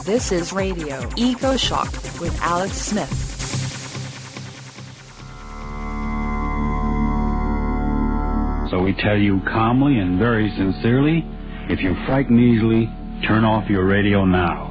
This is Radio Eco Shock with Alex Smith. So we tell you calmly and very sincerely, if you're frightened easily, turn off your radio now.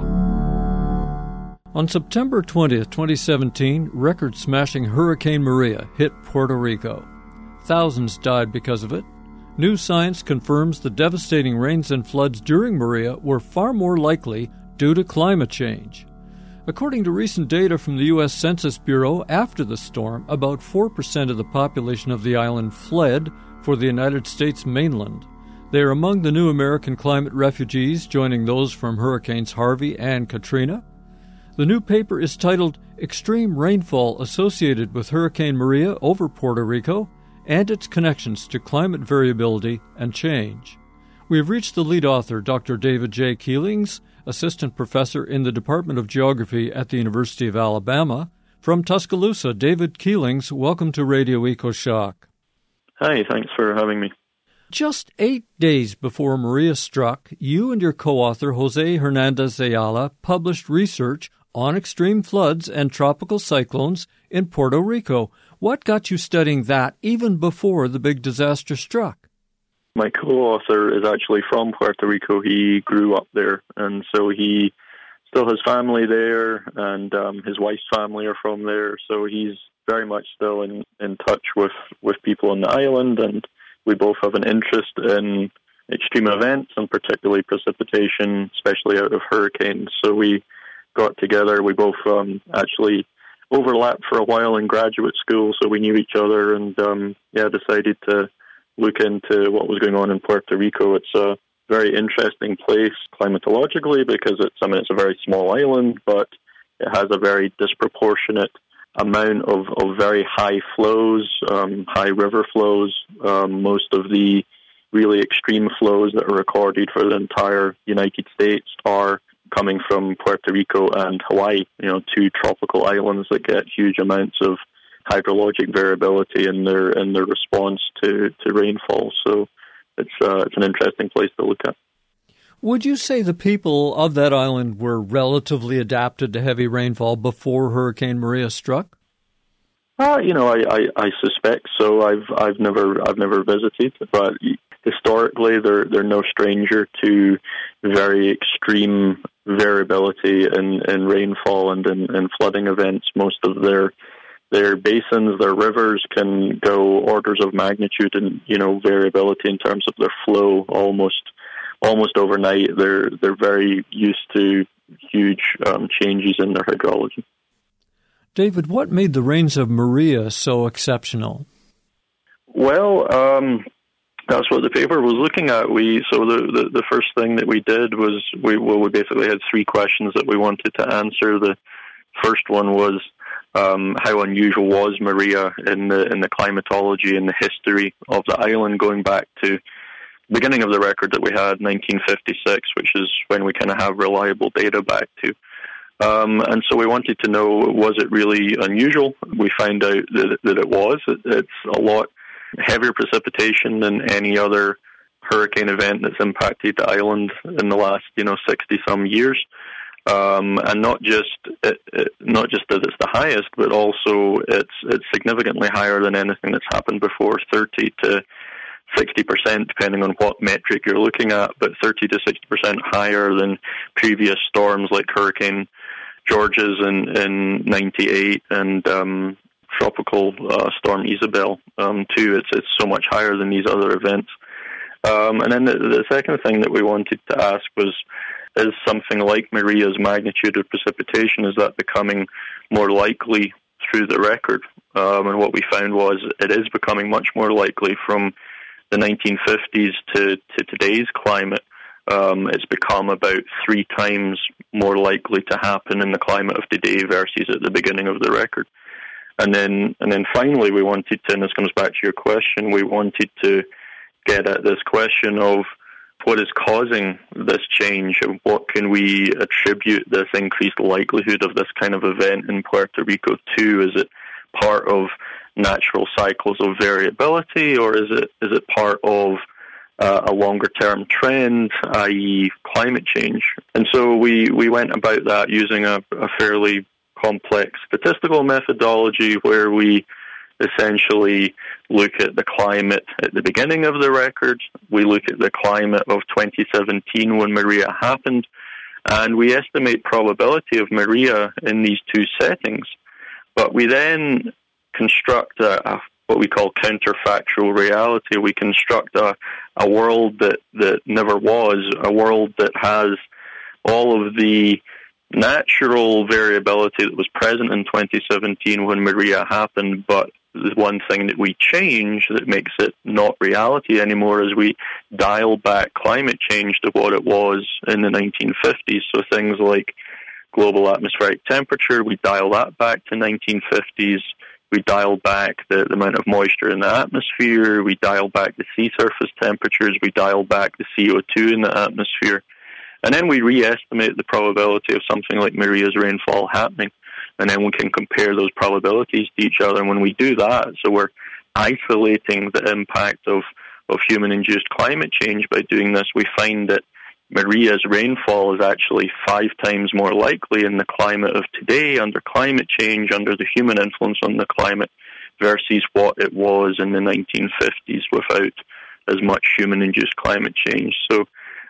On September 20th, 2017, record-smashing Hurricane Maria hit Puerto Rico. Thousands died because of it. New science confirms the devastating rains and floods during Maria were far more likely due to climate change. According to recent data from the U.S. Census Bureau, after the storm, about 4% of the population of the island fled for the United States mainland. They are among the new American climate refugees, joining those from Hurricanes Harvey and Katrina. The new paper is titled Extreme Rainfall Associated with Hurricane Maria over Puerto Rico and its Connections to Climate Variability and Change. We have reached the lead author, Dr. David J. Keelings, assistant professor in the Department of Geography at the University of Alabama. From Tuscaloosa, David Keelings, welcome to Radio Eco Shock. Hi, thanks for having me. Just 8 days before Maria struck, you and your co-author, Jose Hernandez Ayala, published research on extreme floods and tropical cyclones in Puerto Rico. What got you studying that even before the big disaster struck? My co-author is actually from Puerto Rico. He grew up there, and so he still has family there, and his wife's family are from there, so he's very much still in touch with people on the island, and we both have an interest in extreme events, and particularly precipitation, especially out of hurricanes. So we got together. We both actually overlapped for a while in graduate school, so we knew each other, and decided to look into what was going on in Puerto Rico. It's a very interesting place climatologically because it's a very small island, but it has a very disproportionate amount of very high flows, high river flows. Most of the really extreme flows that are recorded for the entire United States are coming from Puerto Rico and Hawaii, two tropical islands that get huge amounts of hydrologic variability in their response to rainfall. So it's an interesting place to look at. Would you say the people of that island were relatively adapted to heavy rainfall before Hurricane Maria struck? I suspect so. I've never visited, but historically they're no stranger to very extreme variability in rainfall and in flooding events. Most of their basins, their rivers can go orders of magnitude in variability in terms of their flow almost overnight. They're very used to huge changes in their hydrology. David, what made the rains of Maria so exceptional? Well, that's what the paper was looking at. The first thing that we did was we basically had three questions that we wanted to answer. The first one was how unusual was Maria in the climatology and the history of the island, going back to the beginning of the record that we had, 1956, which is when we kind of have reliable data back to. And so we wanted to know, was it really unusual? We found out that it was. It's a lot heavier precipitation than any other hurricane event that's impacted the island in the last 60-some years. And not just that it's the highest, but also it's significantly higher than anything that's happened before, 30 to 60%, depending on what metric you're looking at, but 30 to 60% higher than previous storms like Hurricane Georges in 98 and tropical storm Isabel too. It's so much higher than these other events. And then the second thing that we wanted to ask was, is something like Maria's magnitude of precipitation, is that becoming more likely through the record? And what we found was it is becoming much more likely from the 1950s to today's climate. It's become about 3 times more likely to happen in the climate of today versus at the beginning of the record. And then finally we wanted to, and this comes back to your question, we wanted to get at this question of what is causing this change, and what can we attribute this increased likelihood of this kind of event in Puerto Rico to? Is it part of natural cycles of variability, or is it part of a longer-term trend, i.e. climate change. And so we went about that using a fairly complex statistical methodology where we essentially look at the climate at the beginning of the record, we look at the climate of 2017 when Maria happened, and we estimate probability of Maria in these two settings. But we then construct what we call counterfactual reality. We construct a world that never was, a world that has all of the natural variability that was present in 2017 when Maria happened, but the one thing that we change that makes it not reality anymore is we dial back climate change to what it was in the 1950s. So things like global atmospheric temperature, we dial that back to 1950s. We dial back the amount of moisture in the atmosphere. We dial back the sea surface temperatures. We dial back the CO2 in the atmosphere. And then we re-estimate the probability of something like Maria's rainfall happening. And then we can compare those probabilities to each other. And when we do that, so we're isolating the impact of human-induced climate change by doing this, we find that Maria's rainfall is actually 5 times more likely in the climate of today, under climate change, under the human influence on the climate, versus what it was in the 1950s without as much human-induced climate change. So,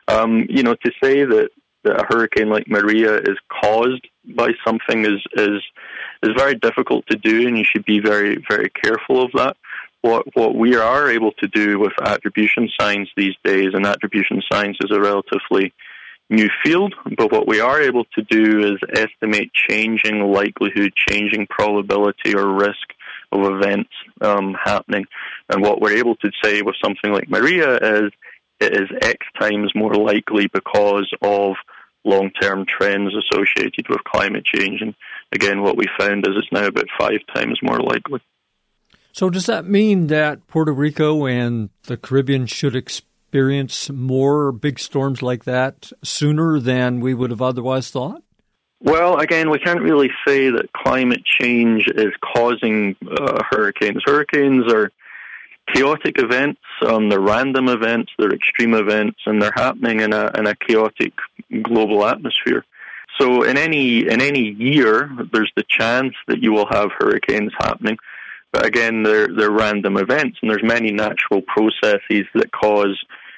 to say that a hurricane like Maria is caused by something is very difficult to do, and you should be very, very careful of that. What we are able to do with attribution science these days, and attribution science is a relatively new field, but what we are able to do is estimate changing likelihood, changing probability or risk of events happening. And what we're able to say with something like Maria is it is X times more likely because of long-term trends associated with climate change. And again, what we found is it's now about 5 times more likely. So does that mean that Puerto Rico and the Caribbean should experience more big storms like that sooner than we would have otherwise thought? Well, again, we can't really say that climate change is causing hurricanes. Hurricanes are chaotic events, they're random events, they're extreme events, and they're happening in a chaotic global atmosphere. So in any year, there's the chance that you will have hurricanes happening. But again, they're random events, and there's many natural processes that cause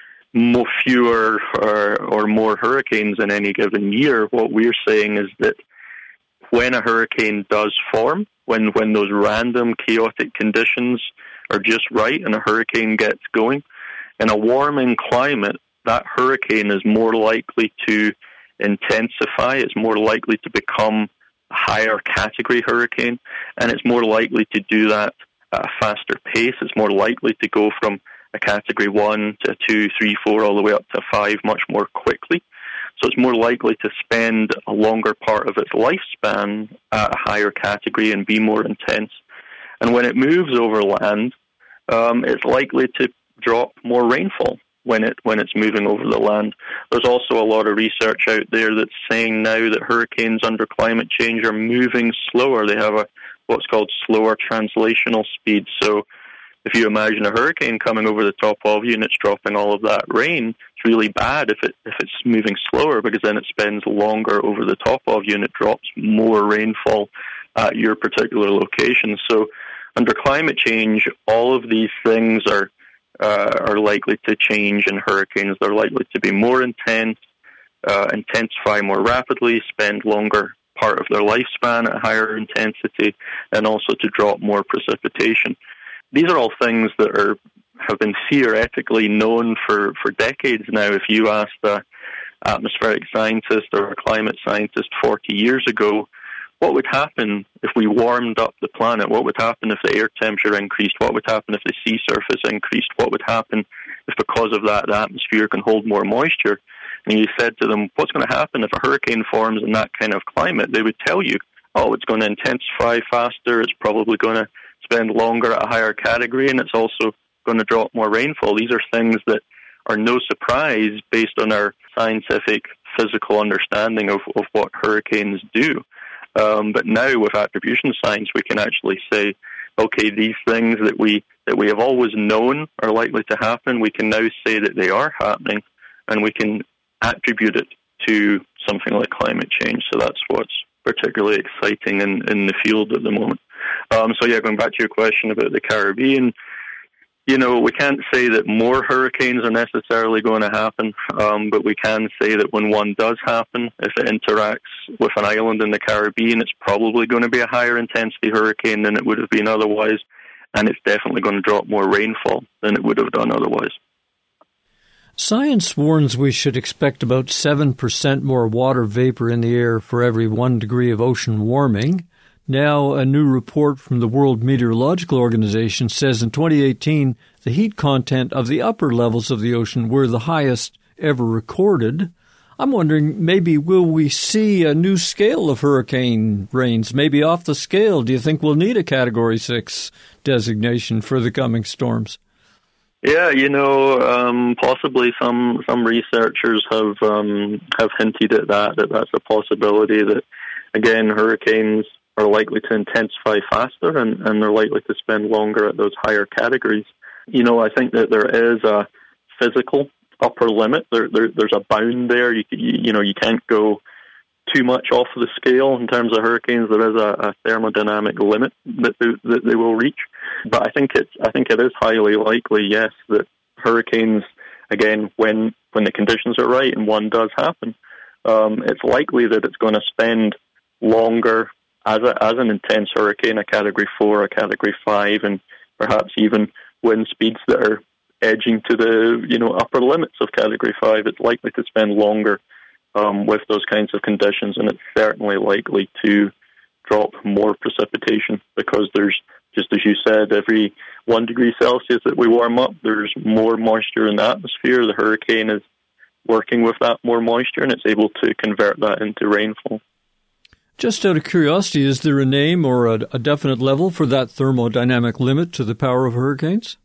fewer or more hurricanes in any given year. What we're saying is that when a hurricane does form, when those random chaotic conditions are just right and a hurricane gets going, in a warming climate, that hurricane is more likely to intensify, it's more likely to become a higher category hurricane, and it's more likely to do that at a faster pace. It's more likely to go from a category 1 to 2, 3, 4, all the way up to 5 much more quickly. So it's more likely to spend a longer part of its lifespan at a higher category and be more intense. And when it moves over land, it's likely to drop more rainfall when it's moving over the land. There's also a lot of research out there that's saying now that hurricanes under climate change are moving slower. They have what's called slower translational speed. So if you imagine a hurricane coming over the top of you and it's dropping all of that rain, it's really bad if it's moving slower, because then it spends longer over the top of you and it drops more rainfall at your particular location. So under climate change, all of these things are likely to change in hurricanes. They're likely to be more intense, intensify more rapidly, spend longer part of their lifespan at higher intensity, and also to drop more precipitation. These are all things that have been theoretically known for decades now. If you asked an atmospheric scientist or a climate scientist 40 years ago, what would happen if we warmed up the planet? What would happen if the air temperature increased? What would happen if the sea surface increased? What would happen if, because of that, the atmosphere can hold more moisture? And you said to them, what's going to happen if a hurricane forms in that kind of climate? They would tell you, oh, it's going to intensify faster, it's probably going to spend longer at a higher category, and it's also going to drop more rainfall. These are things that are no surprise based on our scientific, physical understanding of what hurricanes do. But now with attribution science, we can actually say okay, these things that we have always known are likely to happen, we can now say that they are happening, and we can attribute it to something like climate change. So that's what's particularly exciting in the field at the moment. Going back to your question about the Caribbean, we can't say that more hurricanes are necessarily going to happen, but we can say that when one does happen, if it interacts with an island in the Caribbean, it's probably going to be a higher intensity hurricane than it would have been otherwise, and it's definitely going to drop more rainfall than it would have done otherwise. Science warns we should expect about 7% more water vapor in the air for every 1 degree of ocean warming. Now, a new report from the World Meteorological Organization says in 2018, the heat content of the upper levels of the ocean were the highest ever recorded. I'm wondering, maybe will we see a new scale of hurricane rains, maybe off the scale? Do you think we'll need a Category 6 designation for the coming storms? Yeah, possibly some researchers have hinted at that's a possibility, that, again, hurricanes are likely to intensify faster and they're likely to spend longer at those higher categories. I think that there is a physical upper limit. There's a bound there. You can't go too much off of the scale in terms of hurricanes. There is a thermodynamic limit that they will reach. But I think it is highly likely, yes, that hurricanes, again, when the conditions are right and one does happen, it's likely that it's going to spend longer as an intense hurricane, a Category 4, a Category 5, and perhaps even wind speeds that are edging to the upper limits of Category 5. It's likely to spend longer with those kinds of conditions, and it's certainly likely to drop more precipitation, because there's, just as you said, every 1 degree Celsius that we warm up, there's more moisture in the atmosphere. The hurricane is working with that more moisture, and it's able to convert that into rainfall. Just out of curiosity, is there a name or a definite level for that thermodynamic limit to the power of hurricanes?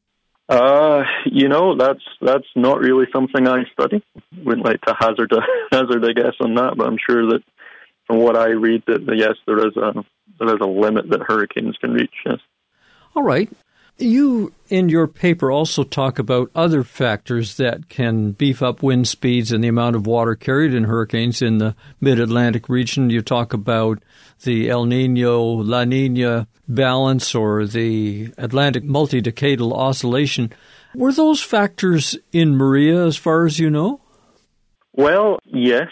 That's not really something I study. Wouldn't like to hazard a guess on that, but I'm sure that from what I read, that yes, there is a limit that hurricanes can reach. Yes. All right. You, in your paper, also talk about other factors that can beef up wind speeds and the amount of water carried in hurricanes in the mid-Atlantic region. You talk about the El Niño, La Niña balance, or the Atlantic multi-decadal oscillation. Were those factors in Maria, as far as you know? Well, yes.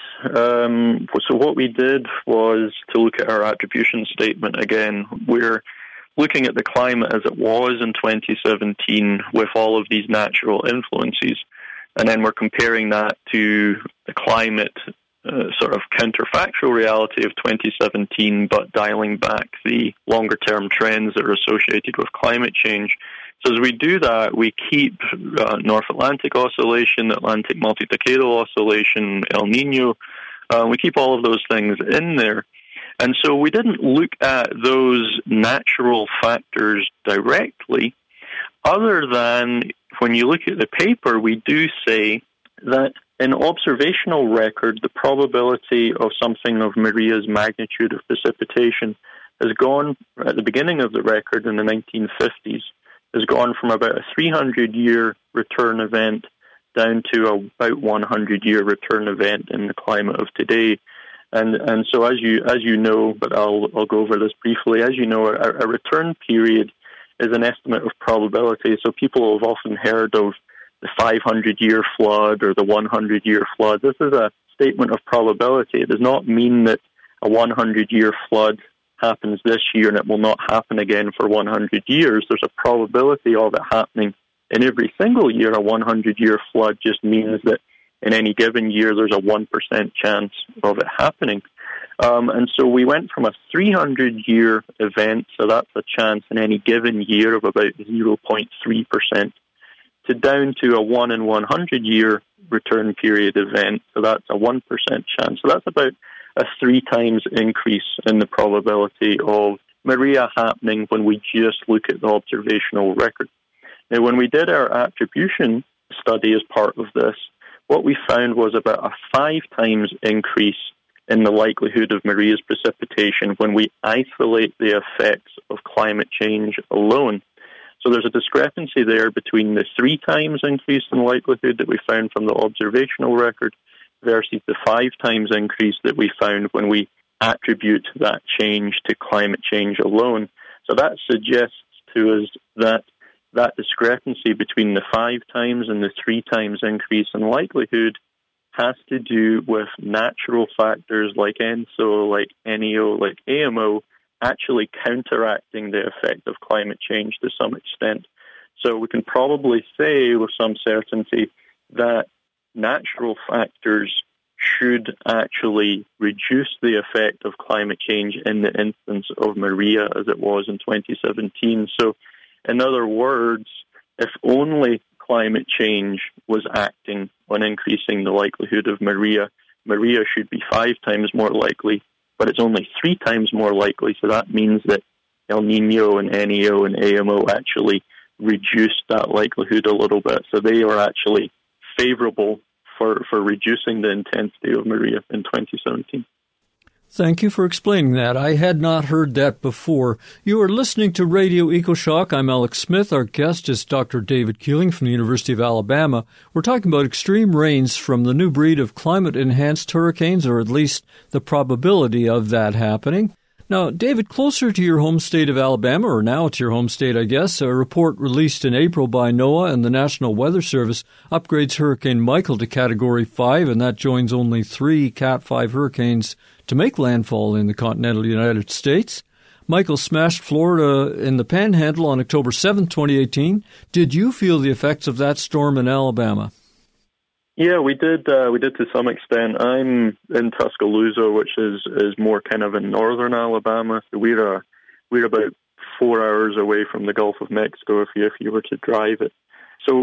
So what we did was to look at our attribution statement again. We're looking at the climate as it was in 2017 with all of these natural influences, and then we're comparing that to the climate sort of counterfactual reality of 2017, but dialing back the longer-term trends that are associated with climate change. So as we do that, we keep North Atlantic oscillation, Atlantic multi-decadal oscillation, El Niño. We keep all of those things in there. And so we didn't look at those natural factors directly, other than when you look at the paper, we do say that in observational record, the probability of something of Maria's magnitude of precipitation has gone, at the beginning of the record in the 1950s, has gone from about a 300-year return event down to about 100-year return event in the climate of today. And so as you know, but I'll go over this briefly, as you know, a return period is an estimate of probability. So people have often heard of the 500-year flood or the 100-year flood. This is a statement of probability. It does not mean that a 100-year flood happens this year and it will not happen again for 100 years. There's a probability of it happening in every single year. A 100-year flood just means that in any given year, there's a 1% chance of it happening. And so we went from a 300-year event, so that's a chance in any given year of about 0.3%, to down to a 1 in 100-year return period event, so that's a 1% chance. So that's about a 3 times increase in the probability of Maria happening when we just look at the observational record. Now, when we did our attribution study as part of this, what we found was about a 5 times increase in the likelihood of Maria's precipitation when we isolate the effects of climate change alone. So there's a discrepancy there between the 3 times increase in likelihood that we found from the observational record versus the 5 times increase that we found when we attribute that change to climate change alone. So that suggests to us that discrepancy between the 5 times and the 3 times increase in likelihood has to do with natural factors like ENSO, like NEO, like AMO, actually counteracting the effect of climate change to some extent. So we can probably say with some certainty that natural factors should actually reduce the effect of climate change in the instance of Maria as it was in 2017. So, in other words, if only climate change was acting on increasing the likelihood of Maria, Maria should be 5 times more likely, but it's only 3 times more likely, so that means that El Nino and NEO and AMO actually reduced that likelihood a little bit. So they are actually favorable for reducing the intensity of Maria in 2017. Thank you for explaining that. I had not heard that before. You are listening to Radio EcoShock. I'm Alex Smith. Our guest is Dr. David Keeling from the University of Alabama. We're talking about extreme rains from the new breed of climate-enhanced hurricanes, or at least the probability of that happening. Now, David, closer to your home state of Alabama, or now to your home state, I guess, a report released in April by NOAA and the National Weather Service upgrades Hurricane Michael to Category 5, and that joins only 3 Cat 5 hurricanes to make landfall in the continental United States. Michael smashed Florida in the Panhandle on October 7, 2018. Did you feel the effects of that storm in Alabama? Yeah, we did to some extent. I'm in Tuscaloosa, which is more kind of in northern Alabama. We're about 4 hours away from the Gulf of Mexico if you were to drive it. So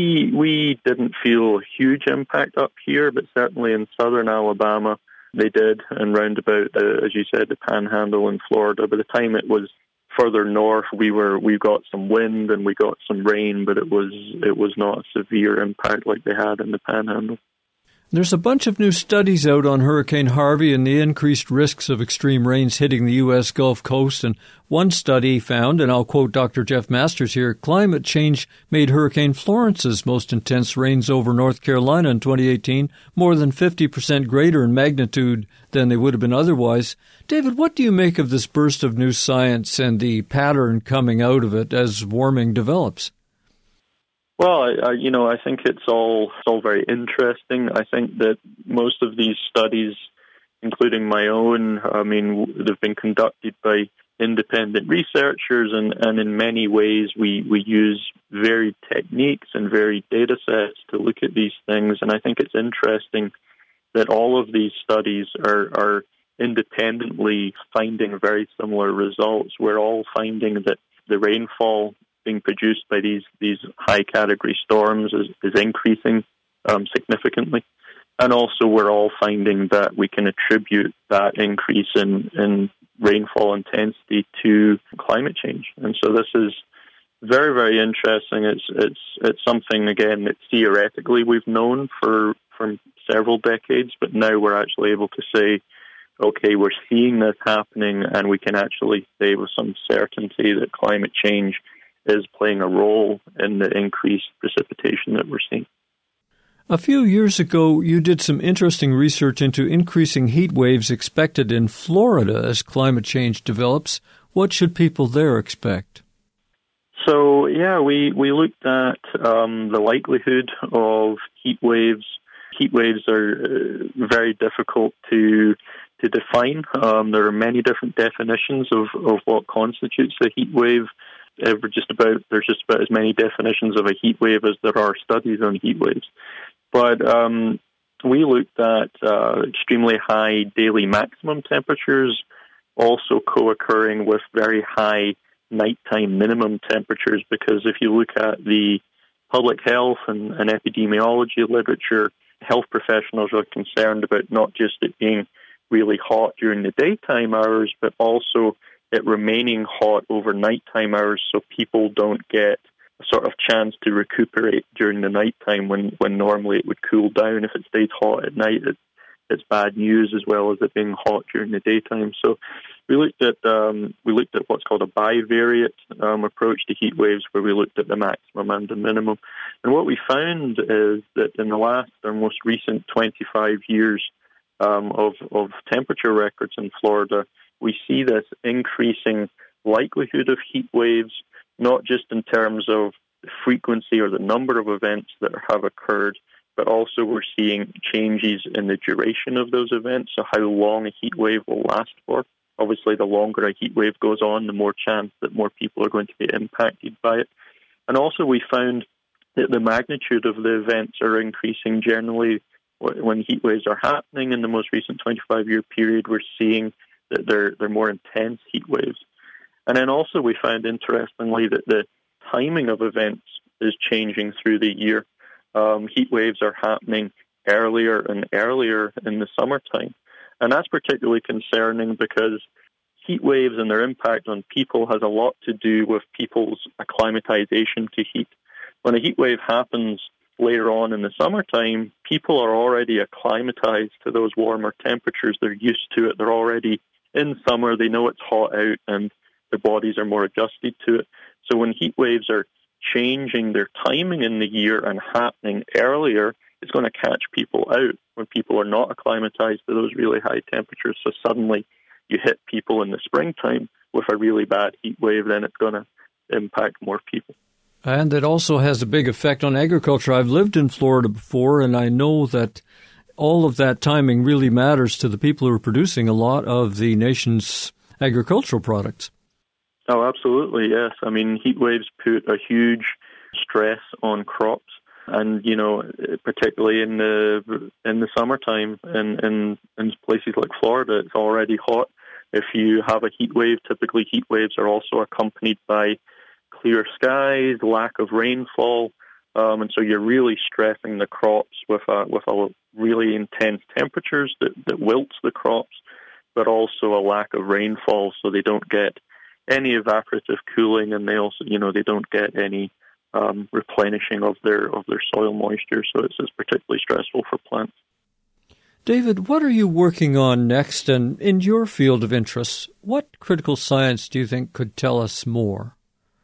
we didn't feel a huge impact up here, but certainly in southern Alabama they did, and round about, as you said, the Panhandle in Florida. By the time it was further north, we got some wind and we got some rain, but it was not a severe impact like they had in the Panhandle. There's a bunch of new studies out on Hurricane Harvey and the increased risks of extreme rains hitting the U.S. Gulf Coast. And one study found, and I'll quote Dr. Jeff Masters here, climate change made Hurricane Florence's most intense rains over North Carolina in 2018 more than 50% greater in magnitude than they would have been otherwise. David, what do you make of this burst of new science and the pattern coming out of it as warming develops? Well, I think it's all very interesting. I think that most of these studies, including my own, they've been conducted by independent researchers, and in many ways we use varied techniques and varied data sets to look at these things. And I think it's interesting that all of these studies are independently finding very similar results. We're all finding that the rainfall being produced by these high category storms is increasing significantly. And also we're all finding that we can attribute that increase in rainfall intensity to climate change. And so this is very, very interesting. It's something, again, that theoretically we've known for several decades, but now we're actually able to say, okay, we're seeing this happening, and we can actually say with some certainty that climate change is playing a role in the increased precipitation that we're seeing. A few years ago, you did some interesting research into increasing heat waves expected in Florida as climate change develops. What should people there expect? So, yeah, we looked at the likelihood of heat waves. Heat waves are very difficult to define. There are many different definitions of what constitutes a heat wave. There's just about as many definitions of a heat wave as there are studies on heat waves. But we looked at extremely high daily maximum temperatures, also co-occurring with very high nighttime minimum temperatures, because if you look at the public health and epidemiology literature, health professionals are concerned about not just it being really hot during the daytime hours, but also it remaining hot over nighttime hours, so people don't get a sort of chance to recuperate during the nighttime when normally it would cool down. If it stays hot at night, it's bad news, as well as it being hot during the daytime. So we looked at what's called a bivariate approach to heat waves, where we looked at the maximum and the minimum. And what we found is that in the last or most recent 25 years of temperature records in Florida, we see this increasing likelihood of heat waves, not just in terms of the frequency or the number of events that have occurred, but also we're seeing changes in the duration of those events, so how long a heat wave will last for. Obviously, the longer a heat wave goes on, the more chance that more people are going to be impacted by it. And also we found that the magnitude of the events are increasing generally. When heat waves are happening in the most recent 25-year period, we're seeing that they're more intense heat waves. And then also we found, interestingly, that the timing of events is changing through the year. Heat waves are happening earlier and earlier in the summertime. And that's particularly concerning because heat waves and their impact on people has a lot to do with people's acclimatization to heat. When a heat wave happens later on in the summertime, people are already acclimatized to those warmer temperatures. They're used to it. They're already in summer. They know it's hot out and their bodies are more adjusted to it. So when heat waves are changing their timing in the year and happening earlier, it's going to catch people out when people are not acclimatized to those really high temperatures. So suddenly you hit people in the springtime with a really bad heat wave, then it's going to impact more people. And it also has a big effect on agriculture. I've lived in Florida before, and I know that all of that timing really matters to the people who are producing a lot of the nation's agricultural products. Oh, absolutely, yes. I mean, heat waves put a huge stress on crops, and particularly in the summertime, in places like Florida, it's already hot. If you have a heat wave, typically heat waves are also accompanied by clear skies, lack of rainfall, and so you're really stressing the crops with a really intense temperatures that wilts the crops, but also a lack of rainfall, so they don't get any evaporative cooling, and they also, they don't get any replenishing of their soil moisture. So it's particularly stressful for plants. David, what are you working on next? And in your field of interest, what critical science do you think could tell us more?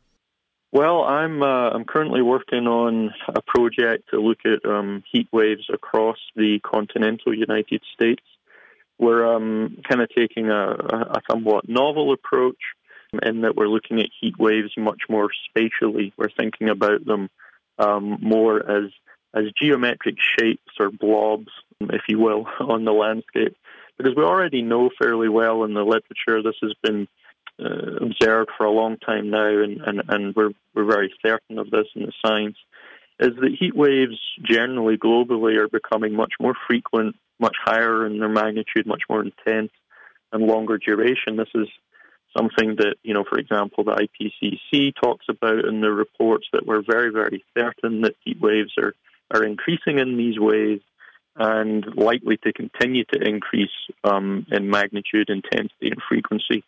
Well, I'm currently working on a project to look at heat waves across the continental United States. We're kind of taking a somewhat novel approach, in that we're looking at heat waves much more spatially. We're thinking about them more as geometric shapes or blobs, if you will, on the landscape. Because we already know fairly well in the literature, this has been observed for a long time now, and we're very certain of this in the science, is that heat waves generally globally are becoming much more frequent, much higher in their magnitude, much more intense, and longer duration. This is something that, for example, the IPCC talks about in their reports, that we're very, very certain that heat waves are increasing in these ways and likely to continue to increase in magnitude, intensity, and frequency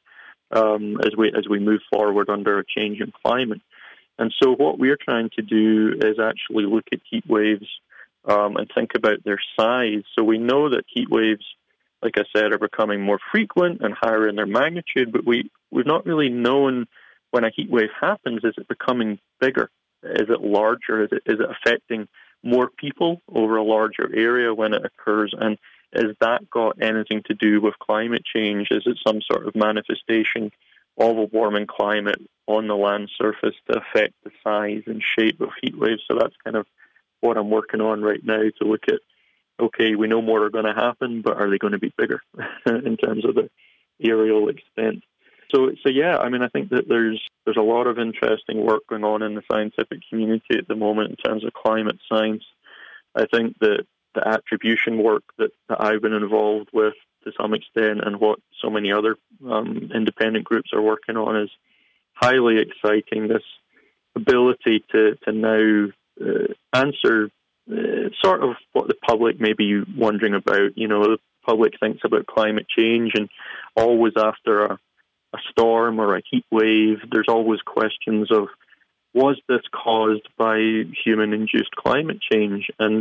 as we move forward under a change in climate. And so what we're trying to do is actually look at heat waves and think about their size. So we know that heat waves, like I said, are becoming more frequent and higher in their magnitude, but we've not really known when a heat wave happens, is it becoming bigger? Is it larger? Is it affecting more people over a larger area when it occurs? And has that got anything to do with climate change? Is it some sort of manifestation of a warming climate on the land surface to affect the size and shape of heat waves? So that's kind of what I'm working on right now, to look at, okay, we know more are going to happen, but are they going to be bigger in terms of the aerial extent? So yeah, I mean, I think that there's a lot of interesting work going on in the scientific community at the moment in terms of climate science. I think that the attribution work that I've been involved with to some extent, and what so many other independent groups are working on, is highly exciting. This ability to now answer sort of what the public may be wondering about. The public thinks about climate change, and always after a storm or a heat wave, there's always questions of, was this caused by human-induced climate change? And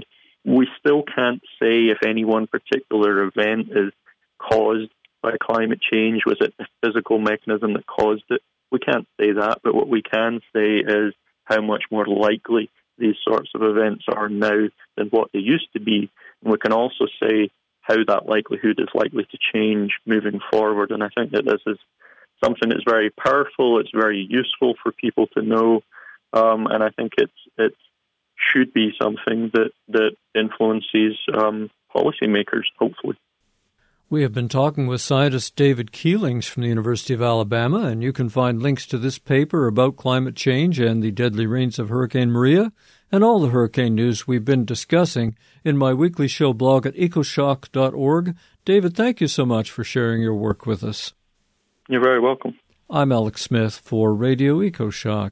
we still can't say if any one particular event is caused by climate change. Was it the physical mechanism that caused it? We can't say that, but what we can say is how much more likely these sorts of events are now than what they used to be. And we can also say how that likelihood is likely to change moving forward. And I think that this is something that's very powerful, it's very useful for people to know, and I think it should be something that influences policymakers, hopefully. We have been talking with scientist David Keelings from the University of Alabama, and you can find links to this paper about climate change and the deadly rains of Hurricane Maria and all the hurricane news we've been discussing in my weekly show blog at ecoshock.org. David, thank you so much for sharing your work with us. You're very welcome. I'm Alex Smith for Radio EcoShock.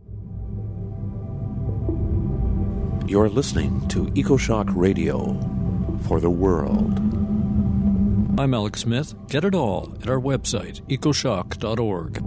You're listening to EcoShock Radio for the world. I'm Alex Smith. Get it all at our website, ecoshock.org.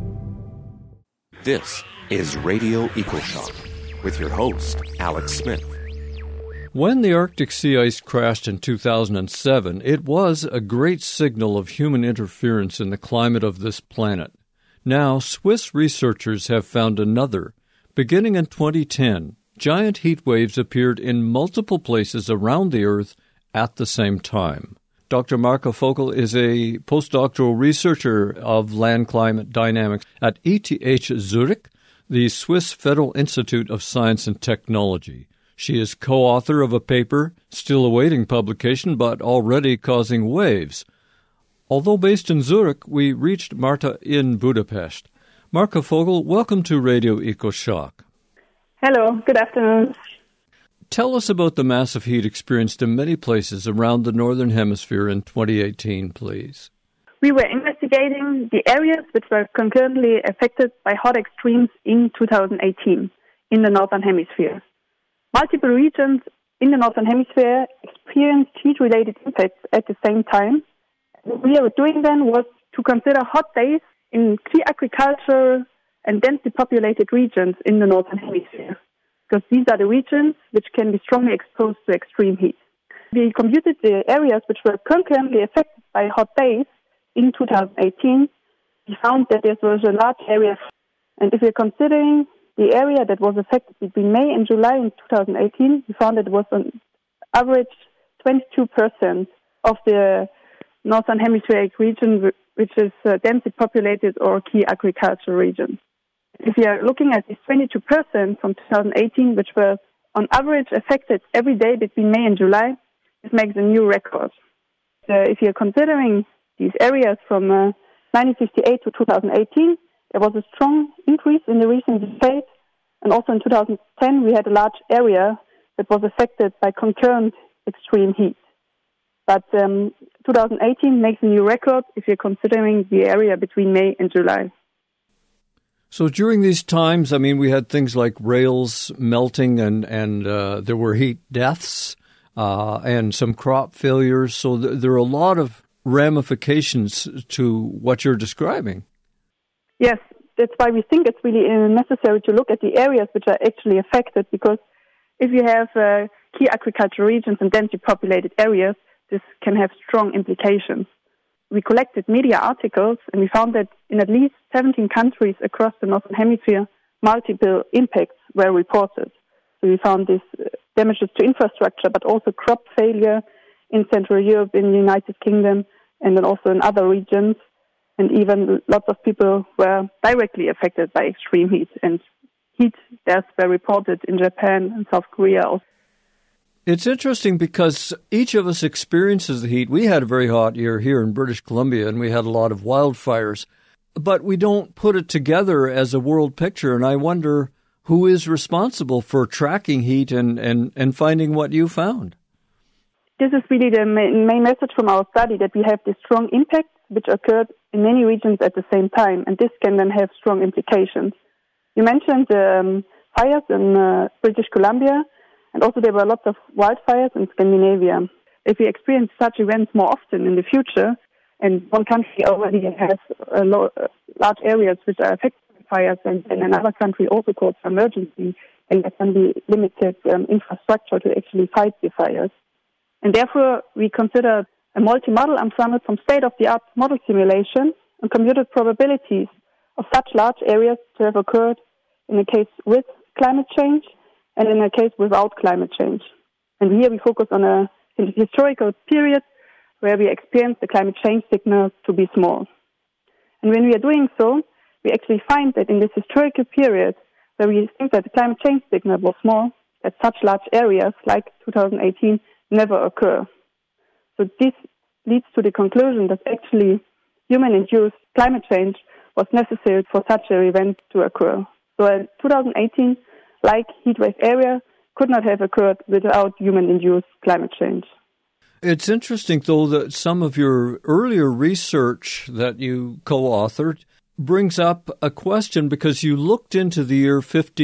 This is Radio EcoShock with your host, Alex Smith. When the Arctic sea ice crashed in 2007, it was a great signal of human interference in the climate of this planet. Now, Swiss researchers have found another. Beginning in 2010, giant heat waves appeared in multiple places around the Earth at the same time. Dr. Marco Vogel is a postdoctoral researcher of land climate dynamics at ETH Zurich, the Swiss Federal Institute of Science and Technology. She is co-author of a paper still awaiting publication but already causing waves. Although based in Zurich, we reached Marta in Budapest. Marco Vogel, welcome to Radio EcoShock. Hello, good afternoon. Tell us about the massive heat experienced in many places around the Northern Hemisphere in 2018, please. We were investigating the areas which were concurrently affected by hot extremes in 2018 in the Northern Hemisphere. Multiple regions in the Northern Hemisphere experienced heat-related impacts at the same time. What we were doing then was to consider hot days in key agricultural and densely populated regions in the Northern Hemisphere, because these are the regions which can be strongly exposed to extreme heat. We computed the areas which were concurrently affected by hot days in 2018. We found that there was a large area, and if we're considering the area that was affected between May and July in 2018, we found that it was on average 22% of the Northern Hemispheric region, which is densely populated or key agricultural regions. If you are looking at this 22% from 2018, which was on average affected every day between May and July, this makes a new record. If you're considering these areas from 1958 to 2018, there was a strong increase in the recent decade, and also in 2010 we had a large area that was affected by concurrent extreme heat. But 2018 makes a new record if you're considering the area between May and July. So during these times, I mean, we had things like rails melting and there were heat deaths and some crop failures. So there are a lot of ramifications to what you're describing. Yes, that's why we think it's really necessary to look at the areas which are actually affected, because if you have key agricultural regions and densely populated areas, this can have strong implications. We collected media articles, and we found that in at least 17 countries across the Northern Hemisphere, multiple impacts were reported. So we found these damages to infrastructure, but also crop failure in Central Europe, in the United Kingdom, and then also in other regions. And even lots of people were directly affected by extreme heat, and heat deaths were reported in Japan and South Korea also. It's interesting because each of us experiences the heat. We had a very hot year here in British Columbia, and we had a lot of wildfires, but we don't put it together as a world picture. And I wonder who is responsible for tracking heat and finding what you found. This is really the main message from our study, that we have this strong impact which occurred in many regions at the same time, and this can then have strong implications. You mentioned fires in British Columbia, and also there were lots of wildfires in Scandinavia. If we experience such events more often in the future, and one country already has large areas which are affected by fires, and another country also calls for emergency, and there can be limited infrastructure to actually fight the fires. And therefore, we consider a multi-model ensemble from state-of-the-art model simulation and computed probabilities of such large areas to have occurred in a case with climate change and in a case without climate change. And here we focus on a historical period where we experience the climate change signal to be small. And when we are doing so, we actually find that in this historical period where we think that the climate change signal was small, that such large areas like 2018 never occur. So this leads to the conclusion that actually human-induced climate change was necessary for such an event to occur. So in 2018, like heatwave area, could not have occurred without human-induced climate change. It's interesting, though, that some of your earlier research that you co-authored brings up a question because you looked into the year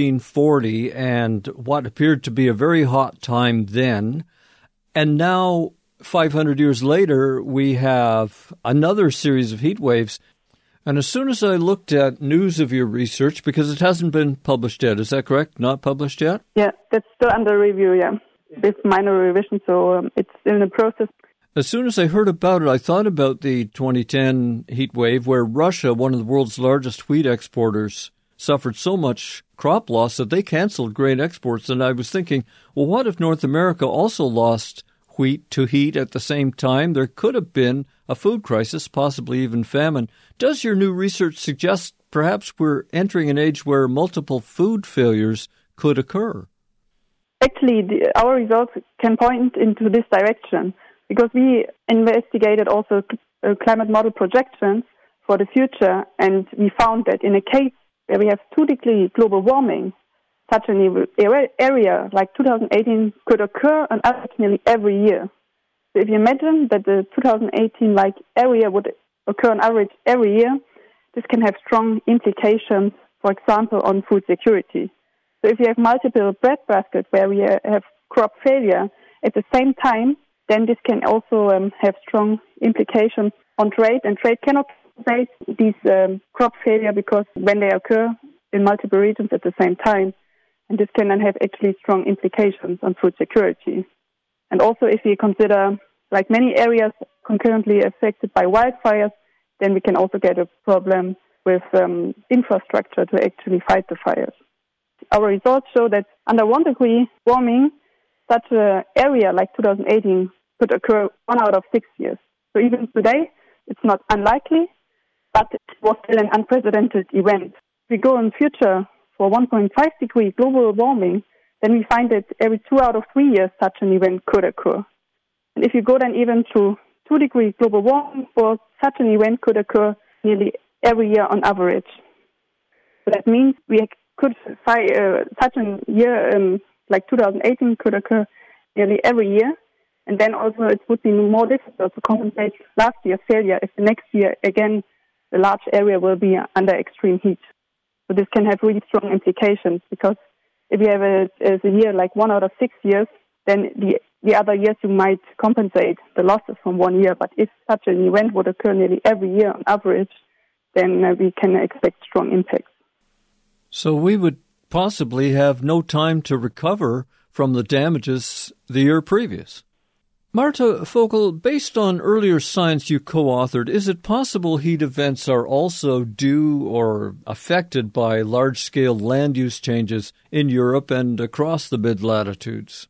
1540 and what appeared to be a very hot time then, and now 500 years later, we have another series of heat waves. And as soon as I looked at news of your research, because it hasn't been published yet, is that correct? Not published yet? Yeah, that's still under review, yeah. With minor revision, so it's in the process. As soon as I heard about it, I thought about the 2010 heat wave where Russia, one of the world's largest wheat exporters, suffered so much crop loss that they canceled grain exports. And I was thinking, well, what if North America also lost wheat to heat at the same time? There could have been a food crisis, possibly even famine. Does your new research suggest perhaps we're entering an age where multiple food failures could occur? Actually, our results can point into this direction because we investigated also climate model projections for the future, and we found that in a case where we have 2-degree global warming, such an area like 2018 could occur on average nearly every year. So if you imagine that the 2018-like area would occur on average every year, this can have strong implications, for example, on food security. So if you have multiple bread baskets where we have crop failure at the same time, then this can also have strong implications on trade, and trade cannot face these crop failure because when they occur in multiple regions at the same time, and this can then have actually strong implications on food security. And also if we consider like many areas concurrently affected by wildfires, then we can also get a problem with infrastructure to actually fight the fires. Our results show that under 1 degree warming, such an area like 2018 could occur 1 out of 6 years. So even today, it's not unlikely, but it was still an unprecedented event. If we go in future for 1.5 degree global warming, then we find that every 2 out of 3 years such an event could occur. And if you go then even to 2 degree global warming, for such an event could occur nearly every year on average. So that means we could find such a year like 2018 could occur nearly every year. And then also it would be more difficult to compensate last year's failure if the next year, again, the large area will be under extreme heat. So this can have really strong implications because if you have a year like 1 out of 6 years, then the other years you might compensate the losses from 1 year. But if such an event would occur nearly every year on average, then we can expect strong impacts. So we would possibly have no time to recover from the damages the year previous. Marta Vogel, based on earlier science you co-authored, is it possible heat events are also due or affected by large-scale land use changes in Europe and across the mid-latitudes?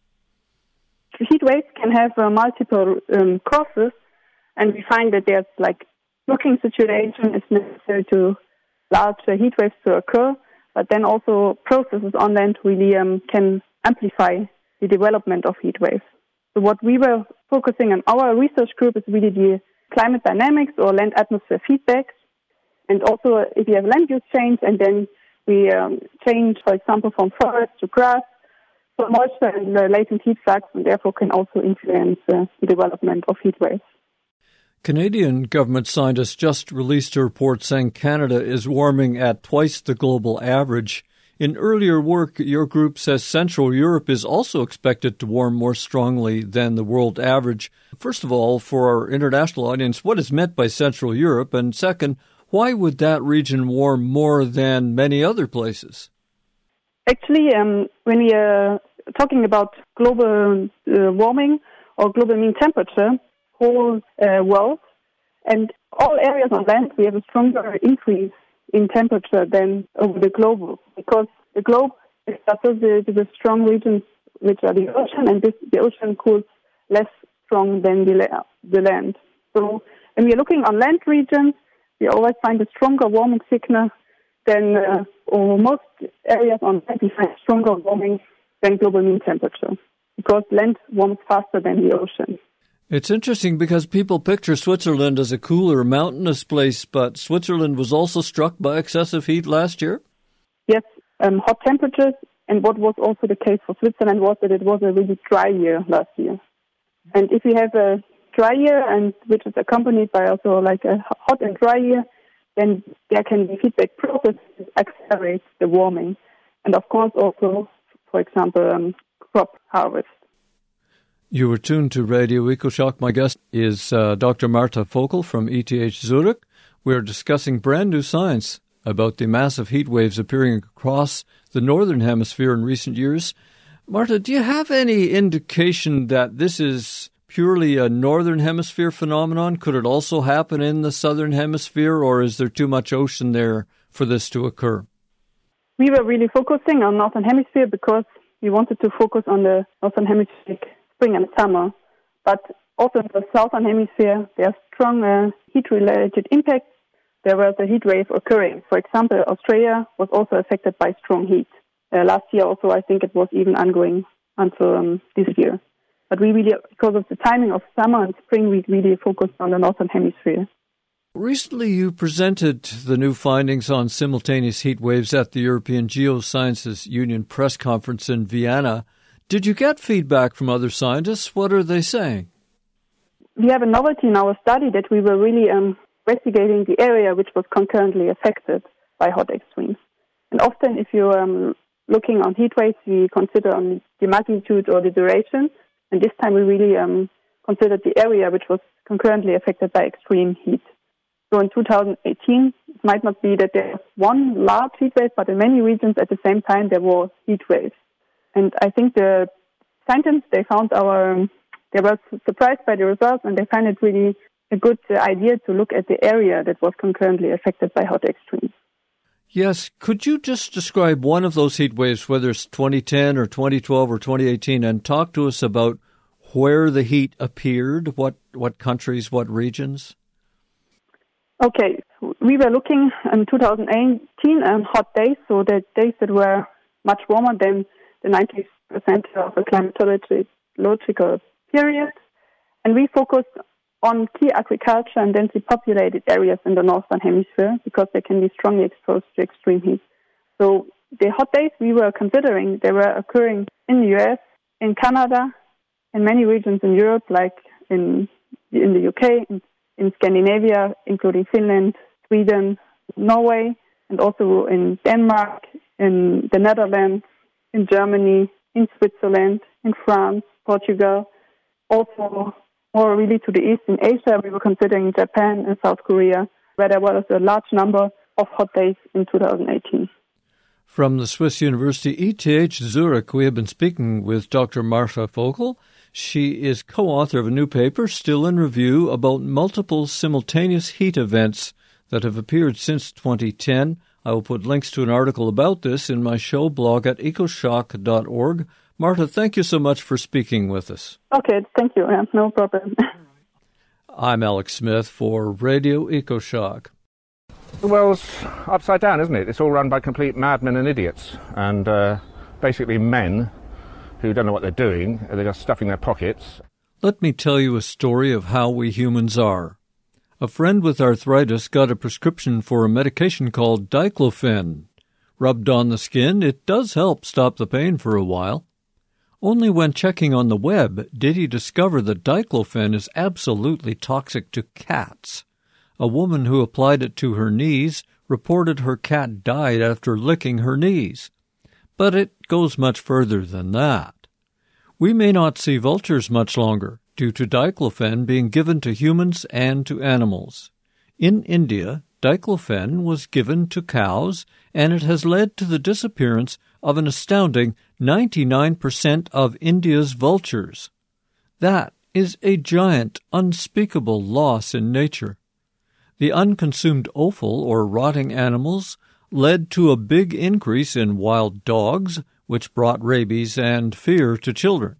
Heat waves can have multiple causes, and we find that there's like blocking situation is necessary to large heat waves to occur, but then also processes on land really can amplify the development of heat waves. So what we were focusing on our research group is really the climate dynamics or land-atmosphere feedbacks. And also if you have land use change and then we change, for example, from forest to grass, so moisture and latent heat flux, and therefore can also influence the development of heat waves. Canadian government scientists just released a report saying Canada is warming at twice the global average. In earlier work, your group says Central Europe is also expected to warm more strongly than the world average. First of all, for our international audience, what is meant by Central Europe? And second, why would that region warm more than many other places? Actually, when we are talking about global warming or global mean temperature, whole world, and all areas on land, we have a stronger increase in temperature than over the globe, because the globe is associated with strong regions, which are the ocean, and the ocean cools less strong than the land. So when we are looking on land regions, we always find a stronger warming signal than most areas on land. We find stronger warming than global mean temperature, because land warms faster than the ocean. It's interesting because people picture Switzerland as a cooler, mountainous place, but Switzerland was also struck by excessive heat last year? Yes, hot temperatures, and what was also the case for Switzerland was that it was a really dry year last year. And if you have a dry year, and which is accompanied by also like a hot and dry year, then there can be feedback process that accelerates the warming. And of course also, for example, crop harvest. You were tuned to Radio EcoShock. My guest is Dr. Martha Vogel from ETH Zurich. We're discussing brand new science about the massive heat waves appearing across the northern hemisphere in recent years. Martha, do you have any indication that this is purely a northern hemisphere phenomenon? Could it also happen in the southern hemisphere, or is there too much ocean there for this to occur? We were really focusing on northern hemisphere because we wanted to focus on the northern hemisphere spring and summer, but also in the southern hemisphere there are strong heat-related impacts. There was a heat wave occurring. For example, Australia was also affected by strong heat. Last year also, I think it was even ongoing until this year. But we really, because of the timing of summer and spring, we really focused on the northern hemisphere. Recently, you presented the new findings on simultaneous heat waves at the European Geosciences Union press conference in Vienna. Did you get feedback from other scientists? What are they saying? We have a novelty in our study that we were really investigating the area which was concurrently affected by hot extremes. And often if you're looking on heat waves, we consider the magnitude or the duration. And this time we really considered the area which was concurrently affected by extreme heat. So in 2018, it might not be that there was one large heat wave, but in many regions at the same time there were heat waves. And I think the scientists, they were surprised by the results, and they find it really a good idea to look at the area that was concurrently affected by hot extremes. Yes. Could you just describe one of those heat waves, whether it's 2010 or 2012 or 2018, and talk to us about where the heat appeared, what countries, what regions? Okay. We were looking in 2018 hot days, so the days that were much warmer than the 90% of the climatological period. And we focused on key agriculture and densely populated areas in the northern hemisphere because they can be strongly exposed to extreme heat. So the hot days we were considering, they were occurring in the US, in Canada, in many regions in Europe, like in the UK, in Scandinavia, including Finland, Sweden, Norway, and also in Denmark, in the Netherlands, in Germany, in Switzerland, in France, Portugal. Also, more really to the east in Asia, we were considering Japan and South Korea, where there was a large number of hot days in 2018. From the Swiss University ETH Zurich, we have been speaking with Dr. Martha Vogel. She is co-author of a new paper, still in review, about multiple simultaneous heat events that have appeared since 2010. I will put links to an article about this in my show blog at ecoshock.org. Martha, thank you so much for speaking with us. Okay, thank you. Yeah, no problem. I'm Alex Smith for Radio EcoShock. The world's upside down, isn't it? It's all run by complete madmen and idiots, and basically men who don't know what they're doing. They're just stuffing their pockets. Let me tell you a story of how we humans are. A friend with arthritis got a prescription for a medication called diclofenac. Rubbed on the skin, it does help stop the pain for a while. Only when checking on the web did he discover that diclofenac is absolutely toxic to cats. A woman who applied it to her knees reported her cat died after licking her knees. But it goes much further than that. We may not see vultures much longer due to diclofenac being given to humans and to animals. In India, diclofenac was given to cows, and it has led to the disappearance of an astounding 99% of India's vultures. That is a giant, unspeakable loss in nature. The unconsumed offal, or rotting animals, led to a big increase in wild dogs, which brought rabies and fear to children.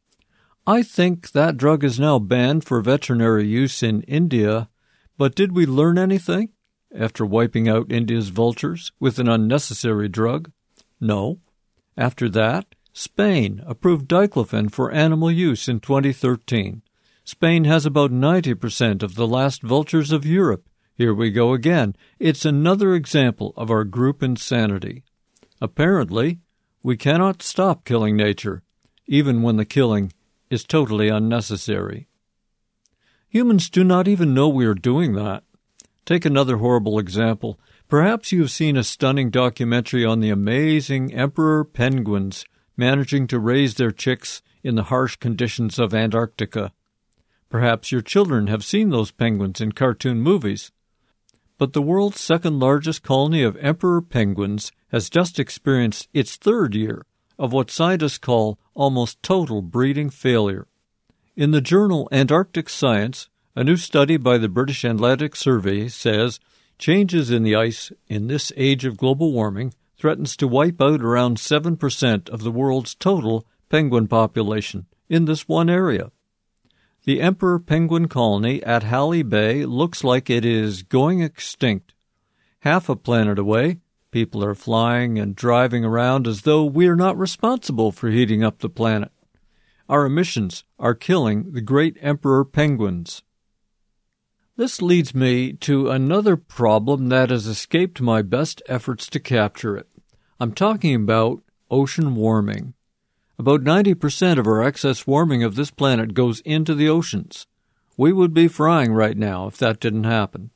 I think that drug is now banned for veterinary use in India, but did we learn anything after wiping out India's vultures with an unnecessary drug? No. After that, Spain approved diclofenac for animal use in 2013. Spain has about 90% of the last vultures of Europe. Here we go again. It's another example of our group insanity. Apparently, we cannot stop killing nature, even when the killing is totally unnecessary. Humans do not even know we are doing that. Take another horrible example. Perhaps you have seen a stunning documentary on the amazing emperor penguins managing to raise their chicks in the harsh conditions of Antarctica. Perhaps your children have seen those penguins in cartoon movies. But the world's second-largest colony of emperor penguins has just experienced its third year of what scientists call almost total breeding failure. In the journal Antarctic Science, a new study by the British Atlantic Survey says changes in the ice in this age of global warming threatens to wipe out around 7% of the world's total penguin population in this one area. The emperor penguin colony at Halley Bay looks like it is going extinct. Half a planet away, people are flying and driving around as though we are not responsible for heating up the planet. Our emissions are killing the great emperor penguins. This leads me to another problem that has escaped my best efforts to capture it. I'm talking about ocean warming. About 90% of our excess warming of this planet goes into the oceans. We would be frying right now if that didn't happen.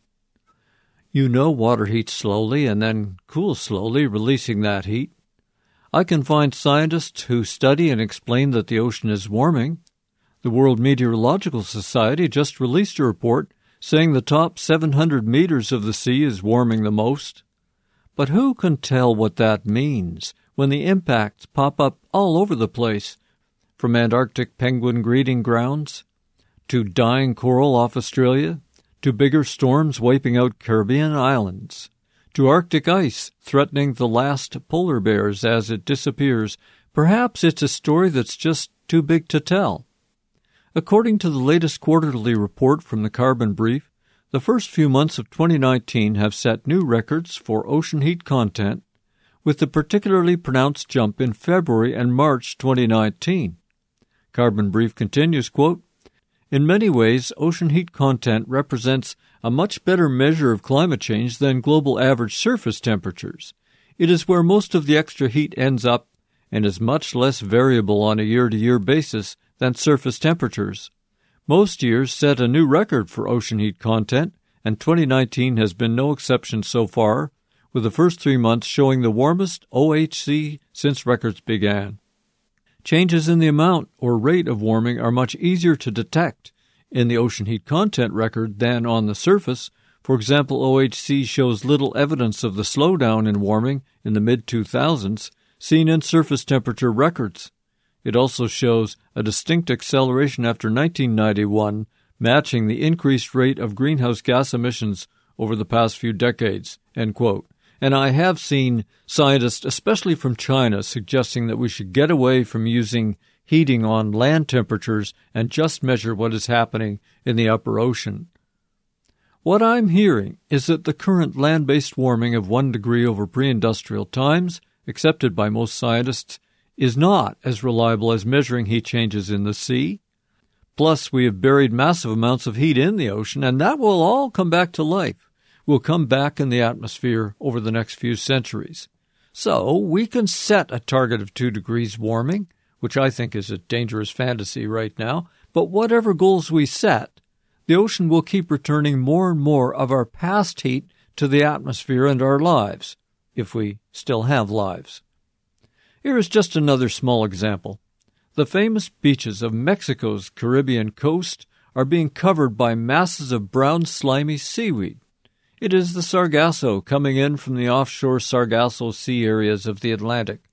You know water heats slowly and then cools slowly, releasing that heat. I can find scientists who study and explain that the ocean is warming. The World Meteorological Society just released a report saying the top 700 meters of the sea is warming the most. But who can tell what that means when the impacts pop up all over the place, from Antarctic penguin breeding grounds, to dying coral off Australia, to bigger storms wiping out Caribbean islands, to Arctic ice threatening the last polar bears as it disappears? Perhaps it's a story that's just too big to tell. According to the latest quarterly report from the Carbon Brief, the first few months of 2019 have set new records for ocean heat content, with a particularly pronounced jump in February and March 2019. Carbon Brief continues, quote, "In many ways, ocean heat content represents a much better measure of climate change than global average surface temperatures. It is where most of the extra heat ends up and is much less variable on a year-to-year basis than surface temperatures. Most years set a new record for ocean heat content, and 2019 has been no exception so far, with the first 3 months showing the warmest OHC since records began. Changes in the amount or rate of warming are much easier to detect in the ocean heat content record than on the surface. For example, OHC shows little evidence of the slowdown in warming in the mid-2000s seen in surface temperature records. It also shows a distinct acceleration after 1991, matching the increased rate of greenhouse gas emissions over the past few decades." End quote. And I have seen scientists, especially from China, suggesting that we should get away from using heating on land temperatures and just measure what is happening in the upper ocean. What I'm hearing is that the current land-based warming of 1 degree over pre-industrial times, accepted by most scientists, is not as reliable as measuring heat changes in the sea. Plus, we have buried massive amounts of heat in the ocean, and that will all come back to life. Will come back in the atmosphere over the next few centuries. So we can set a target of 2 degrees warming, which I think is a dangerous fantasy right now, but whatever goals we set, the ocean will keep returning more and more of our past heat to the atmosphere and our lives, if we still have lives. Here is just another small example. The famous beaches of Mexico's Caribbean coast are being covered by masses of brown slimy seaweed. It is the sargasso coming in from the offshore Sargasso Sea areas of the Atlantic.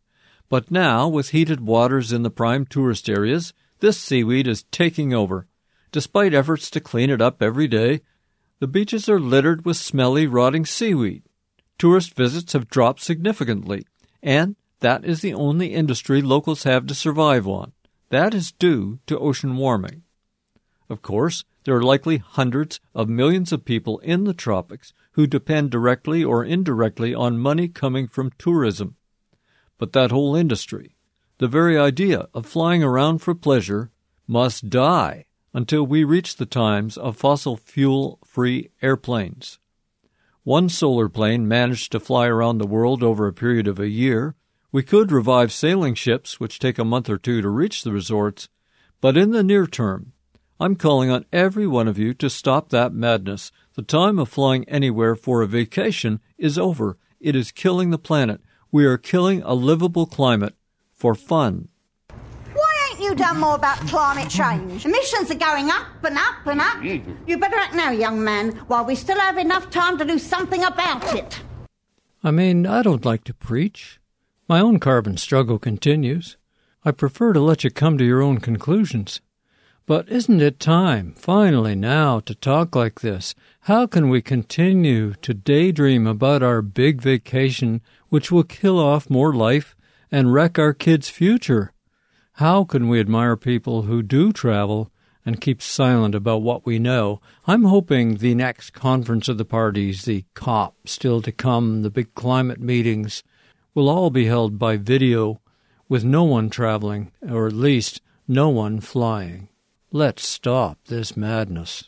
But now, with heated waters in the prime tourist areas, this seaweed is taking over. Despite efforts to clean it up every day, the beaches are littered with smelly, rotting seaweed. Tourist visits have dropped significantly, and that is the only industry locals have to survive on. That is due to ocean warming. Of course, there are likely hundreds of millions of people in the tropics who depend directly or indirectly on money coming from tourism. But that whole industry, the very idea of flying around for pleasure, must die until we reach the times of fossil fuel-free airplanes. One solar plane managed to fly around the world over a period of a year. We could revive sailing ships, which take a month or two to reach the resorts, but in the near term, I'm calling on every one of you to stop that madness. The time of flying anywhere for a vacation is over. It is killing the planet. We are killing a livable climate for fun. Why ain't you done more about climate change? Emissions are going up and up and up. You better act now, young man, while we still have enough time to do something about it. I mean, I don't like to preach. My own carbon struggle continues. I prefer to let you come to your own conclusions. But isn't it time, finally now, to talk like this? How can we continue to daydream about our big vacation, which will kill off more life and wreck our kids' future? How can we admire people who do travel and keep silent about what we know? I'm hoping the next conference of the parties, the COP still to come, the big climate meetings, will all be held by video with no one traveling, or at least no one flying. Let's stop this madness.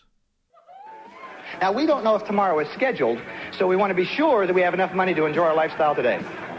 Now, we don't know if tomorrow is scheduled, so we want to be sure that we have enough money to enjoy our lifestyle today.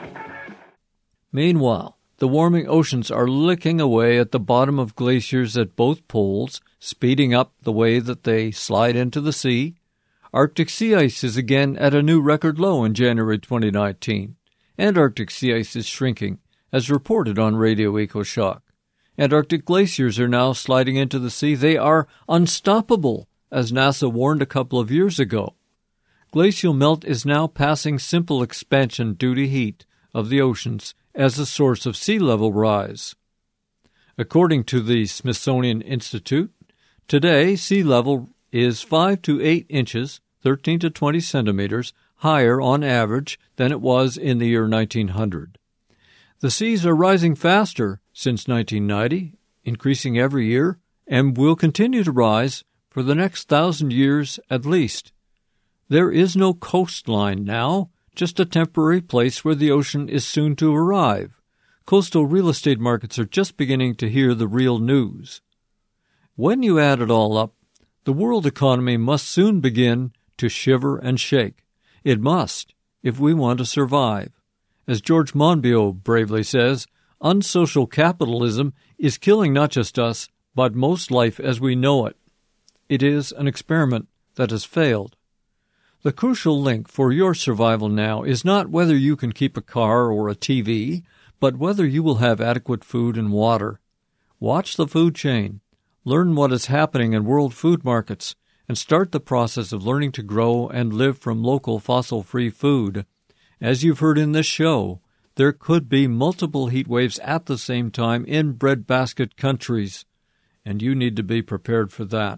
Meanwhile, the warming oceans are licking away at the bottom of glaciers at both poles, speeding up the way that they slide into the sea. Arctic sea ice is again at a new record low in January 2019. Antarctic sea ice is shrinking, as reported on Radio EcoShock. Antarctic glaciers are now sliding into the sea. They are unstoppable, as NASA warned a couple of years ago. Glacial melt is now passing simple expansion due to heat of the oceans as a source of sea level rise. According to the Smithsonian Institute, today sea level is 5 to 8 inches, 13 to 20 centimeters, higher on average than it was in the year 1900. The seas are rising faster since 1990, increasing every year, and will continue to rise for the next 1,000 years at least. There is no coastline now, just a temporary place where the ocean is soon to arrive. Coastal real estate markets are just beginning to hear the real news. When you add it all up, the world economy must soon begin to shiver and shake. It must, if we want to survive. As George Monbiot bravely says, unsocial capitalism is killing not just us, but most life as we know it. It is an experiment that has failed. The crucial link for your survival now is not whether you can keep a car or a TV, but whether you will have adequate food and water. Watch the food chain, learn what is happening in world food markets, and start the process of learning to grow and live from local fossil-free food. As you've heard in this show, there could be multiple heat waves at the same time in breadbasket countries, and you need to be prepared for that.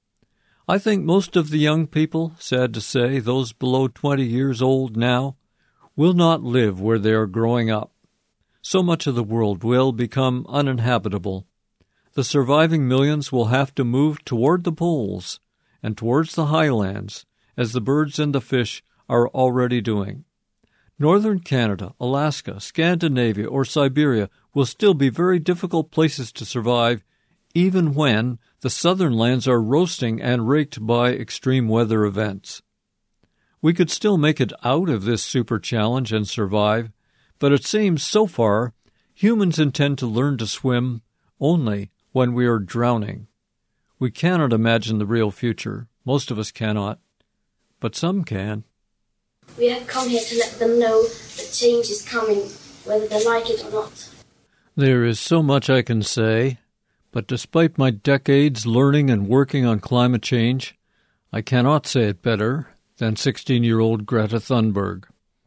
I think most of the young people, sad to say, those below 20 years old now, will not live where they are growing up. So much of the world will become uninhabitable. The surviving millions will have to move toward the poles and towards the highlands, as the birds and the fish are already doing. Northern Canada, Alaska, Scandinavia, or Siberia will still be very difficult places to survive, even when the southern lands are roasting and raked by extreme weather events. We could still make it out of this super challenge and survive, but it seems so far humans intend to learn to swim only when we are drowning. We cannot imagine the real future. Most of us cannot, but some can. We have come here to let them know that change is coming, whether they like it or not. There is so much I can say, but despite my decades learning and working on climate change, I cannot say it better than 16-year-old Greta Thunberg.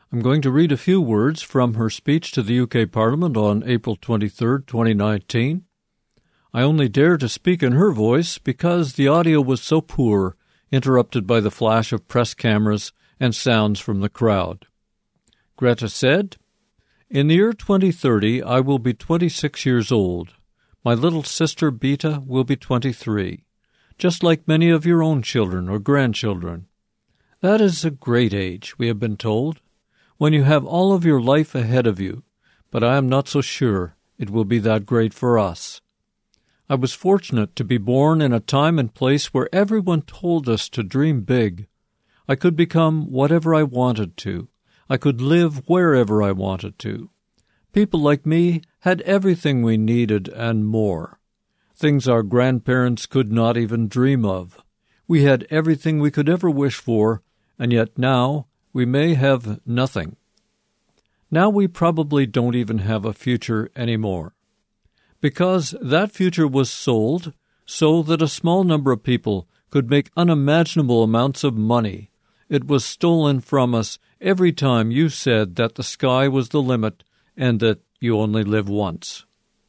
I'm going to read a few words from her speech to the UK Parliament on April 23, 2019. I only dare to speak in her voice because the audio was so poor, interrupted by the flash of press cameras and sounds from the crowd. Greta said, "In the year 2030, I will be 26 years old. My little sister Beta will be 23, just like many of your own children or grandchildren. That is a great age, we have been told, when you have all of your life ahead of you, but I am not so sure it will be that great for us. I was fortunate to be born in a time and place where everyone told us to dream big. I could become whatever I wanted to. I could live wherever I wanted to. People like me had everything we needed and more, things our grandparents could not even dream of. We had everything we could ever wish for, and yet now we may have nothing. Now we probably don't even have a future anymore. Because that future was sold so that a small number of people could make unimaginable amounts of money. It was stolen from us every time you said that the sky was the limit and that you only live once.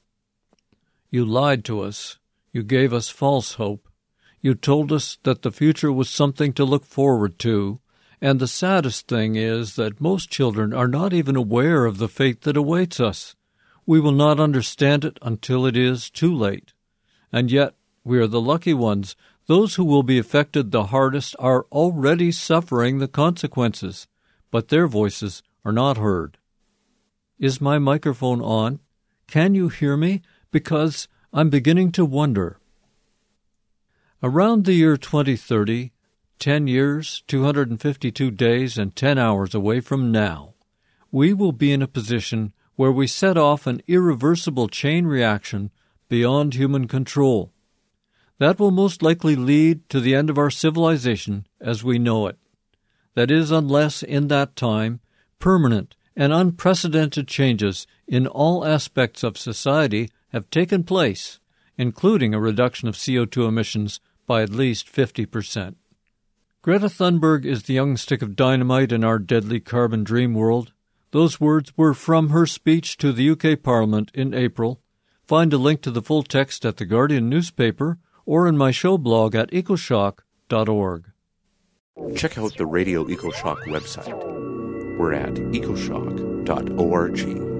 You lied to us. You gave us false hope. You told us that the future was something to look forward to, and the saddest thing is that most children are not even aware of the fate that awaits us. We will not understand it until it is too late. And yet, we are the lucky ones. Those who will be affected the hardest are already suffering the consequences, but their voices are not heard. Is my microphone on? Can you hear me? Because I'm beginning to wonder. Around the year 2030, 10 years, 252 days, and 10 hours away from now, we will be in a position where we set off an irreversible chain reaction beyond human control. That will most likely lead to the end of our civilization as we know it. That is, unless in that time, permanent and unprecedented changes in all aspects of society have taken place, including a reduction of CO2 emissions by at least 50%. Greta Thunberg is the young stick of dynamite in our deadly carbon dream world. Those words were from her speech to the UK Parliament in April. Find a link to the full text at The Guardian newspaper or in my show blog at ecoshock.org. Check out the Radio EcoShock website. We're at ecoshock.org.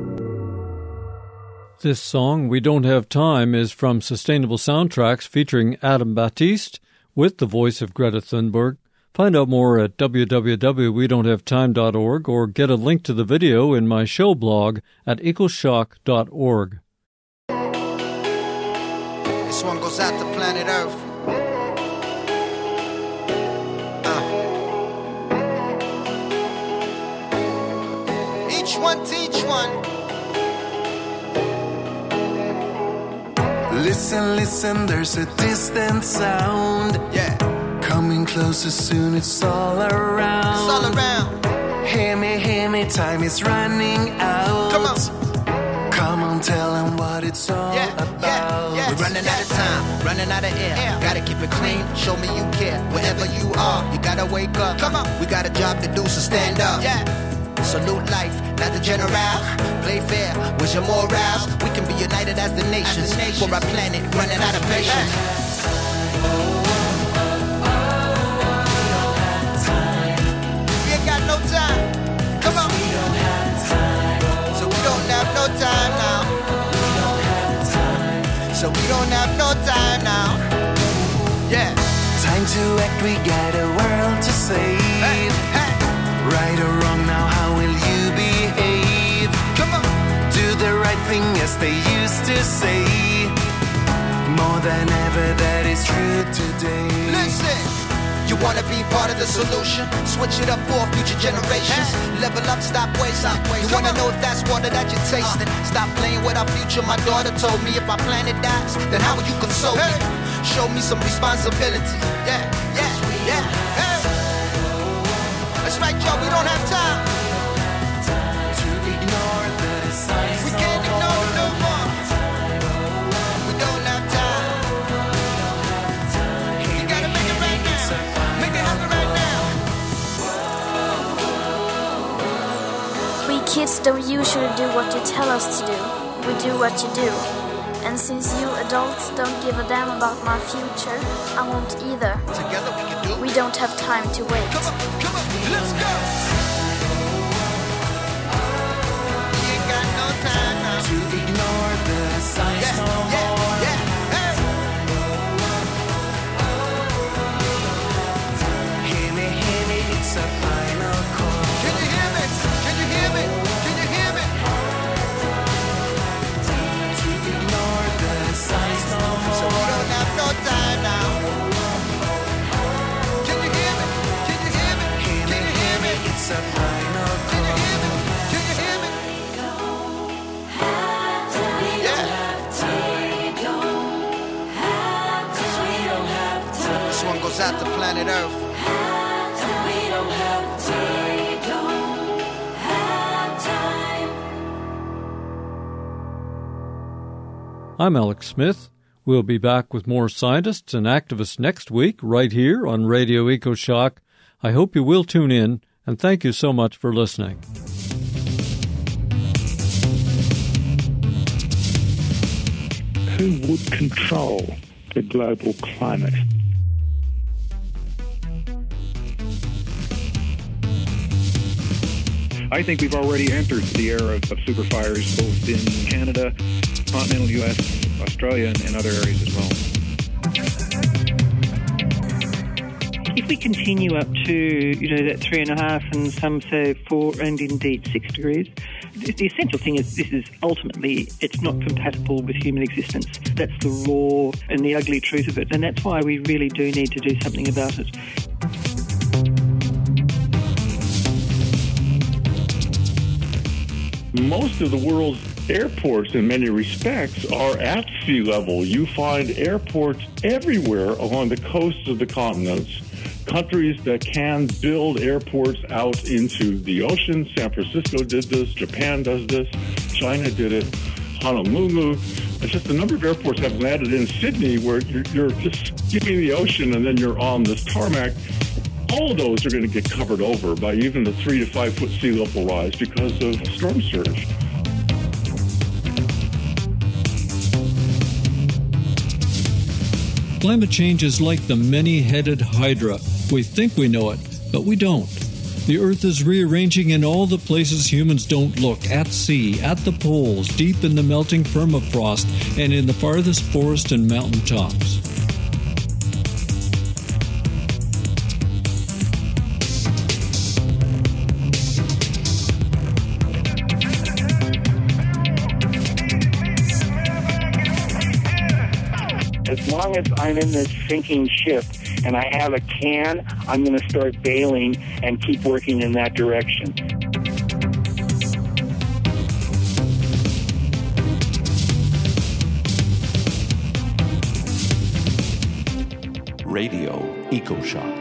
This song, We Don't Have Time, is from Sustainable Soundtracks featuring Adam Baptiste with the voice of Greta Thunberg. Find out more at www.wedon'thavetime.org or get a link to the video in my show blog at ecoshock.org. This one goes out to planet Earth. Each one teach one. Listen, listen, there's a distant sound. Yeah. Coming closer soon, it's all around. It's all around. Hear me, time is running out. Come on. Come on, tell them what it's all about. We're running out of time, running out of air. Gotta keep it clean, show me you care. Wherever you are, you gotta wake up. Come on. We got a job to do, so stand up. Yeah. Salute life, not the general. Play fair, where's your morals? We can be united as the nations. For our planet, running out of patience. We ain't got no time. Come on. So we don't have no time now. So we don't have no time now. Yeah. Time to act, we got a world to save. Hey, hey. Right or wrong now, how will you behave? Come on. Do the right thing as they used to say. More than ever, that is true today. Listen. You wanna be part of the solution? Switch it up for future generations. Level up, stop wasting. You wanna know if that's water that you're tasting? Stop playing with our future. My daughter told me if our planet dies, then how will you console me? Show me some responsibility. Yeah, yeah, yeah. Hey. That's right, y'all. We don't have time to ignore the signs. We can't ignore it no more. We don't have time. You gotta make it right now. Make it happen right now. Kids don't usually do what you tell us to do. We do what you do. And since you adults don't give a damn about my future, I won't either. Together we can do it. We don't have time to wait. Come on, let's go. We ain't got no time now to ignore the signs no more. Hey. Hear me, it's a final call. Can you hear me? Can you hear me? Can you hear me? To ignore the signs no more. So we don't have no time now. Can you hear me? Can you hear me? Can you hear me? It's a final call. Can you hear me? Can you hear me? This one goes out to planet Earth. I'm Alex Smith. We'll be back with more scientists and activists next week, right here on Radio EcoShock. I hope you will tune in, and thank you so much for listening. Who would control the global climate? I think we've already entered the era of superfires, both in Canada, continental U.S., Australia, and other areas as well. If we continue up to, that 3.5 and some say 4 and indeed 6 degrees, the essential thing is this is ultimately, it's not compatible with human existence. That's the raw and the ugly truth of it. And that's why we really do need to do something about it. Most of the world's airports, in many respects, are at sea level. You find airports everywhere along the coasts of the continents. Countries that can build airports out into the ocean. San Francisco did this. Japan does this. China did it. Honolulu. It's just the number of airports have landed in Sydney where you're just skimming the ocean and then you're on this tarmac. All of those are going to get covered over by even the 3 to 5 foot sea level rise because of storm surge. Climate change is like the many-headed hydra. We think we know it, but we don't. The Earth is rearranging in all the places humans don't look, at sea, at the poles, deep in the melting permafrost, and in the farthest forest and mountain tops. As long as I'm in this sinking ship and I have a can, I'm going to start bailing and keep working in that direction. Radio EcoShock.